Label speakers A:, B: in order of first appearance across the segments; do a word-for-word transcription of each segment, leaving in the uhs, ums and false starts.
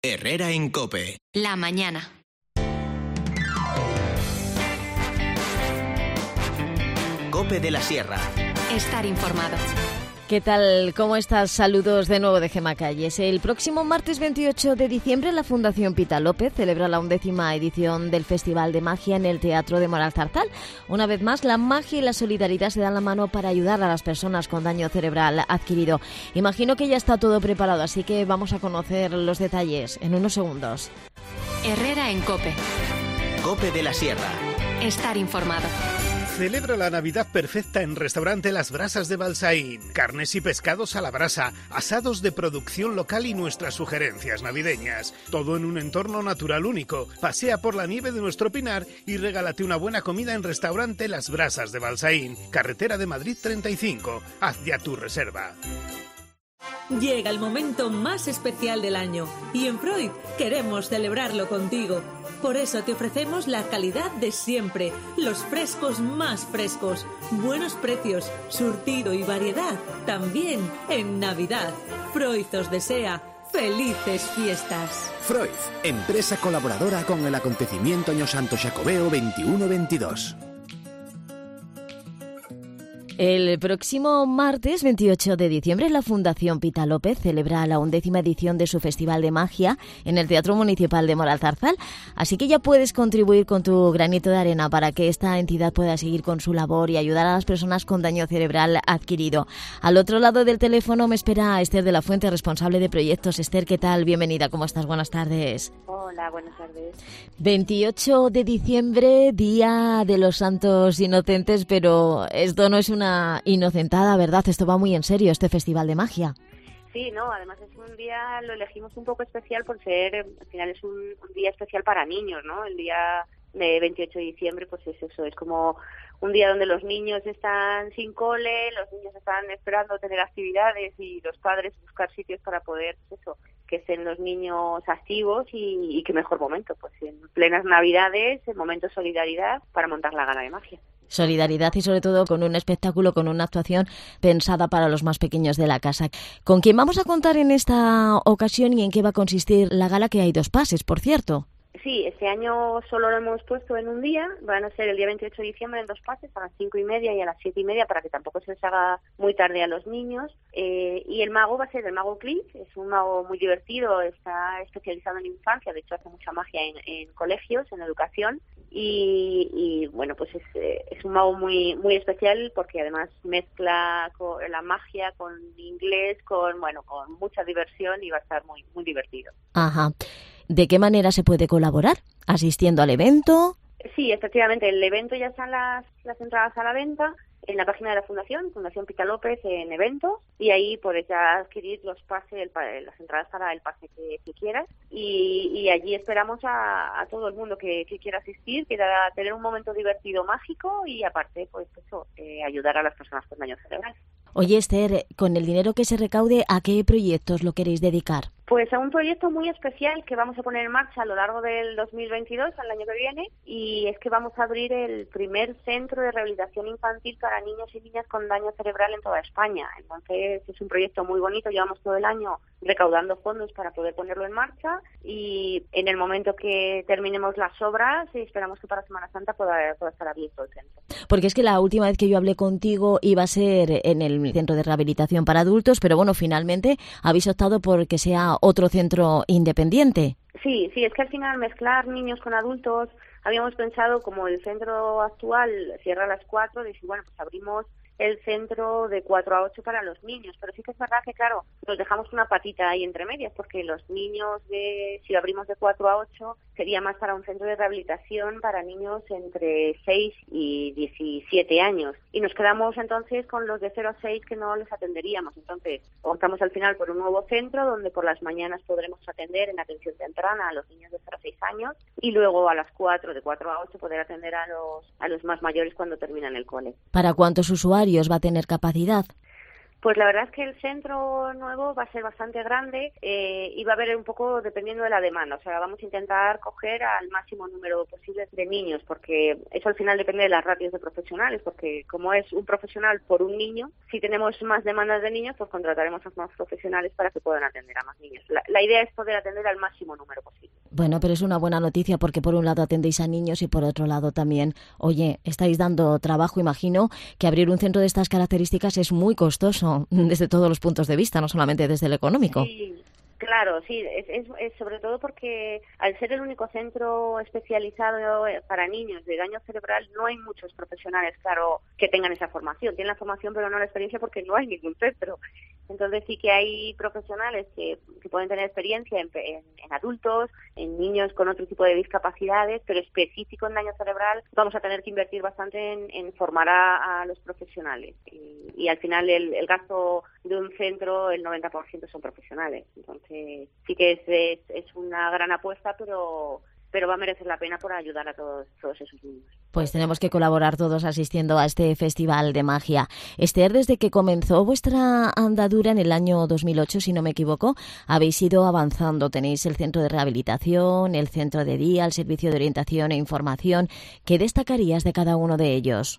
A: Herrera en COPE.
B: La mañana.
A: COPE de la Sierra.
B: Estar informado.
C: ¿Qué tal? ¿Cómo estás? Saludos de nuevo de Gemma Calles. El próximo martes veintiocho de diciembre la Fundación Pita López celebra la undécima edición del Festival de Magia en el Teatro de Moralzarzal. Una vez más, la magia y la solidaridad se dan la mano para ayudar a las personas con daño cerebral adquirido. Imagino que ya está todo preparado, así que vamos a conocer los detalles en unos segundos.
B: Herrera en COPE.
A: COPE de la Sierra.
B: Estar informado.
D: Celebra la Navidad perfecta en Restaurante Las Brasas de Balsaín. Carnes y pescados a la brasa, asados de producción local y nuestras sugerencias navideñas. Todo en un entorno natural único. Pasea por la nieve de nuestro Pinar y regálate una buena comida en Restaurante Las Brasas de Balsaín. Carretera de Madrid treinta y cinco. Haz ya tu reserva.
E: Llega el momento más especial del año y en Freud queremos celebrarlo contigo. Por eso te ofrecemos la calidad de siempre, los frescos más frescos, buenos precios, surtido y variedad, también en Navidad. Freud os desea felices fiestas.
F: Freud, empresa colaboradora con el acontecimiento Año Santo Xacobeo veintiuno veintidós.
C: El próximo martes veintiocho de diciembre la Fundación Pita López celebra la undécima edición de su Festival de Magia en el Teatro Municipal de Moralzarzal, así que ya puedes contribuir con tu granito de arena para que esta entidad pueda seguir con su labor y ayudar a las personas con daño cerebral adquirido. Al otro lado del teléfono me espera Esther de la Fuente, responsable de proyectos. Esther, ¿qué tal? Bienvenida, ¿cómo estás? Buenas tardes.
G: Hola, buenas tardes.
C: veintiocho de diciembre, Día de los Santos Inocentes, pero esto no es una inocentada, ¿verdad? Esto va muy en serio, este Festival de Magia.
G: Sí, no, además es un día, lo elegimos un poco especial por ser, al final es un, un día especial para niños, ¿no? El día de veintiocho de diciembre, pues es eso, es como un día donde los niños están sin cole, los niños están esperando tener actividades y los padres buscar sitios para poder, pues eso, que estén los niños activos y, y qué mejor momento, pues en plenas Navidades, en momento de solidaridad para montar la gala de magia.
C: Solidaridad y sobre todo con un espectáculo, con una actuación pensada para los más pequeños de la casa. ¿Con quién vamos a contar en esta ocasión y en qué va a consistir la gala, que hay dos pases, por cierto?
G: Sí, este año solo lo hemos puesto en un día, van a ser el día veintiocho de diciembre en dos pases, a las cinco y media y a las siete y media, para que tampoco se les haga muy tarde a los niños. Eh, y el mago va a ser el mago Cliff, es un mago muy divertido, está especializado en infancia, de hecho hace mucha magia en, en colegios, en educación, y, y bueno, pues es, eh, es un mago muy muy especial porque además mezcla con la magia con inglés, con bueno, con mucha diversión y va a estar muy muy divertido.
C: Ajá. ¿De qué manera se puede colaborar? ¿Asistiendo al evento?
G: Sí, efectivamente, el evento ya están las, las entradas a la venta en la página de la Fundación, Fundación Pita López en eventos, y ahí puedes ya adquirir los pases, el, las entradas para el pase que, que quieras, y, y allí esperamos a, a todo el mundo que, que quiera asistir, quiera tener un momento divertido, mágico, y aparte, pues eso, eh, ayudar a las personas con daño cerebral.
C: Oye, Esther, con el dinero que se recaude, ¿a qué proyectos lo queréis dedicar?
G: Pues a un proyecto muy especial que vamos a poner en marcha a lo largo del dos mil veintidós, al año que viene, y es que vamos a abrir el primer centro de rehabilitación infantil para niños y niñas con daño cerebral en toda España. Entonces es un proyecto muy bonito, llevamos todo el año recaudando fondos para poder ponerlo en marcha y en el momento que terminemos las obras esperamos que para Semana Santa pueda, pueda estar abierto el centro.
C: Porque es que la última vez que yo hablé contigo iba a ser en el centro de rehabilitación para adultos, pero bueno, finalmente habéis optado por que sea otro centro independiente.
G: Sí, sí, es que al final mezclar niños con adultos, habíamos pensado como el centro actual cierra a las cuatro, decir, bueno, pues abrimos el centro de cuatro a ocho para los niños, pero sí que es verdad que, claro, nos dejamos una patita ahí entre medias, porque los niños, de si lo abrimos de cuatro a ocho, sería más para un centro de rehabilitación para niños entre seis y diecisiete años. Y nos quedamos entonces con los de cero a seis que no les atenderíamos. Entonces, optamos al final por un nuevo centro donde por las mañanas podremos atender en atención temprana a los niños de cero a seis años y luego a las cuatro, de cuatro a ocho, poder atender a los, a los más mayores cuando terminan el cole.
C: ¿Para cuántos usuarios va a tener capacidad?
G: Pues la verdad es que el centro nuevo va a ser bastante grande eh, y va a haber un poco dependiendo de la demanda. O sea, vamos a intentar coger al máximo número posible de niños, porque eso al final depende de las ratios de profesionales, porque como es un profesional por un niño, si tenemos más demandas de niños, pues contrataremos a más profesionales para que puedan atender a más niños. La, la idea es poder atender al máximo número posible.
C: Bueno, pero es una buena noticia porque por un lado atendéis a niños y por otro lado también, oye, estáis dando trabajo. Imagino que abrir un centro de estas características es muy costoso desde todos los puntos de vista, no solamente desde el económico.
G: Sí. Claro, sí, es, es, es sobre todo porque al ser el único centro especializado para niños de daño cerebral, no hay muchos profesionales, claro, que tengan esa formación. Tienen la formación pero no la experiencia porque no hay ningún centro. Entonces sí que hay profesionales que, que pueden tener experiencia en, en, en adultos, en niños con otro tipo de discapacidades, pero específico en daño cerebral vamos a tener que invertir bastante en, en formar a, a los profesionales. Y, y al final el, el gasto de un centro, el noventa por ciento son profesionales. Entonces sí que es, es, es una gran apuesta, pero pero va a merecer la pena por ayudar a todos, todos esos niños.
C: Pues tenemos que colaborar todos asistiendo a este Festival de Magia. Esther, desde que comenzó vuestra andadura en el año dos mil ocho, si no me equivoco, habéis ido avanzando. Tenéis el centro de rehabilitación, el centro de día, el servicio de orientación e información. ¿Qué destacarías de cada uno de ellos?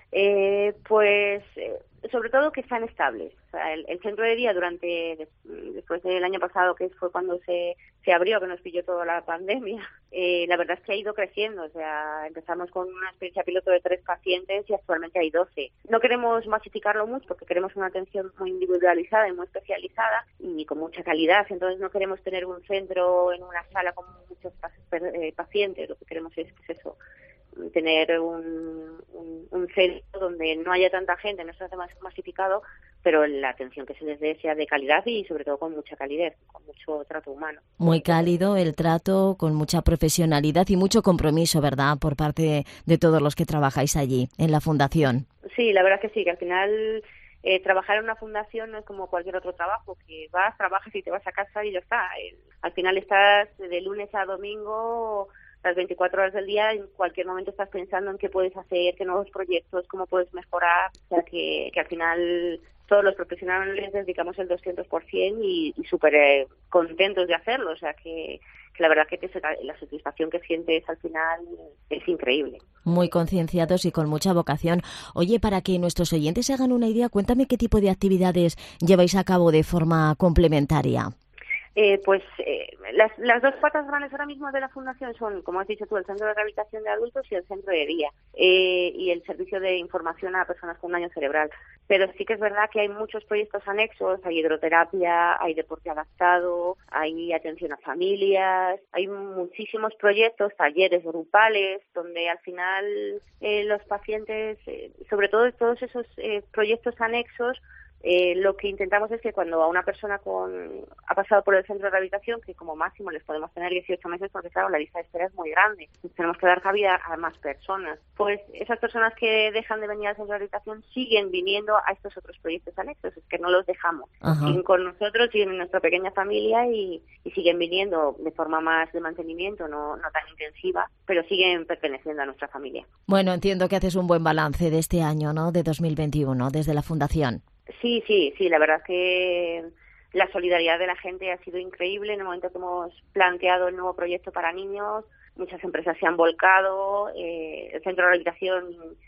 G: Eh, pues eh, sobre todo que están estables. O sea, el, el centro de día durante después del año pasado, que fue cuando se se abrió, que nos pilló toda la pandemia, eh, la verdad es que ha ido creciendo. O sea, empezamos con una experiencia piloto de tres pacientes y actualmente hay doce. No queremos masificarlo mucho porque queremos una atención muy individualizada y muy especializada y con mucha calidad. Entonces no queremos tener un centro en una sala con muchos pacientes. Lo que queremos es, pues eso, tener un, un, un centro donde no haya tanta gente, no esté más masificado, pero la atención que se les dé sea de calidad y sobre todo con mucha calidez, con mucho trato humano.
C: Muy cálido el trato, con mucha profesionalidad y mucho compromiso, ¿verdad?, por parte de todos los que trabajáis allí, en la fundación.
G: Sí, la verdad que sí, que al final eh, trabajar en una fundación no es como cualquier otro trabajo, que vas, trabajas y te vas a casa y ya está. El, al final estás de lunes a domingo las veinticuatro horas del día, en cualquier momento estás pensando en qué puedes hacer, qué nuevos proyectos, cómo puedes mejorar, o sea que, que al final todos los profesionales les dedicamos el doscientos por ciento y, y súper eh, contentos de hacerlo, o sea que, que la verdad que te, la satisfacción que sientes al final es increíble.
C: Muy concienciados y con mucha vocación. Oye, para que nuestros oyentes se hagan una idea, cuéntame qué tipo de actividades lleváis a cabo de forma complementaria.
G: Eh, pues eh, las, las dos patas grandes ahora mismo de la fundación son, como has dicho tú, el centro de rehabilitación de adultos y el centro de día eh, y el servicio de información a personas con daño cerebral. Pero sí que es verdad que hay muchos proyectos anexos, hay hidroterapia, hay deporte adaptado, hay atención a familias, hay muchísimos proyectos, talleres grupales, donde al final eh, los pacientes, eh, sobre todo todos esos eh, proyectos anexos, Eh, lo que intentamos es que cuando a una persona con ha pasado por el centro de rehabilitación, que como máximo les podemos tener dieciocho meses, porque claro, la lista de espera es muy grande, entonces tenemos que dar cabida a más personas, pues esas personas que dejan de venir al centro de rehabilitación siguen viniendo a estos otros proyectos anexos, es que no los dejamos, Ajá. siguen con nosotros, siguen en nuestra pequeña familia y, y siguen viniendo de forma más de mantenimiento, no, no tan intensiva, pero siguen perteneciendo a nuestra familia.
C: Bueno, entiendo que haces un buen balance de este año, ¿no?, de dos mil veintiuno, desde la Fundación.
G: Sí, sí, sí, la verdad es que la solidaridad de la gente ha sido increíble. En el momento que hemos planteado el nuevo proyecto para niños, muchas empresas se han volcado, eh, el centro de rehabilitación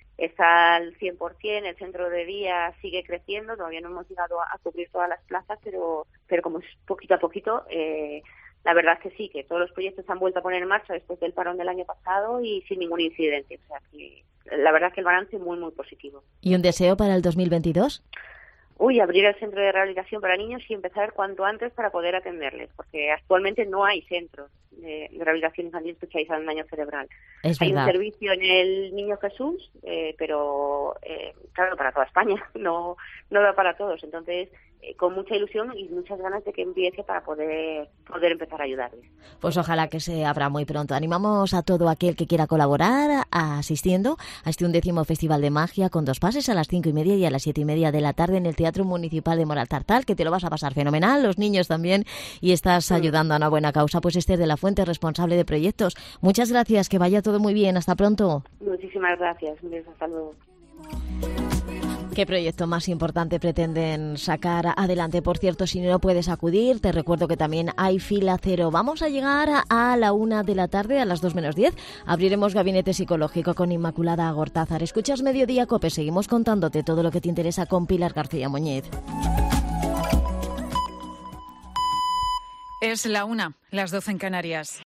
G: está al cien por ciento, el centro de día sigue creciendo, todavía no hemos llegado a, a cubrir todas las plazas, pero, pero como es poquito a poquito, eh, la verdad es que sí, que todos los proyectos se han vuelto a poner en marcha después del parón del año pasado y sin ningún incidente, o sea que la verdad es que el balance es muy, muy positivo.
C: ¿Y un deseo para el dos mil veintidós?
G: Uy, abrir el centro de rehabilitación para niños y empezar cuanto antes para poder atenderles, porque actualmente no hay centros de, de rehabilitación infantil especializado en daño cerebral.
C: Es
G: hay
C: verdad.
G: Un servicio en el Niño Jesús, eh, pero eh, claro, para toda España, no, no da para todos. Entonces, eh, con mucha ilusión y muchas ganas de que empiece para poder poder empezar a ayudarles.
C: Pues ojalá que se abra muy pronto. Animamos a todo aquel que quiera colaborar a, asistiendo a este undécimo Festival de Magia con dos pases a las cinco y media y a las siete y media de la tarde en el Teatro Municipal de Moralzarzal, que te lo vas a pasar fenomenal, los niños también, y estás sí. ayudando a una buena causa. Pues Esther de la Fuente, responsable de proyectos. Muchas gracias, que vaya todo muy bien. Hasta pronto.
G: Muchísimas gracias. Un beso, hasta luego.
C: ¿Qué proyecto más importante pretenden sacar adelante? Por cierto, si no puedes acudir, te recuerdo que también hay fila cero. Vamos a llegar a la una de la tarde, a las dos menos diez. Abriremos Gabinete Psicológico con Inmaculada Gortázar. Escuchas Mediodía Cope, seguimos contándote todo lo que te interesa con Pilar García Muñiz.
H: Es la una, las doce en Canarias.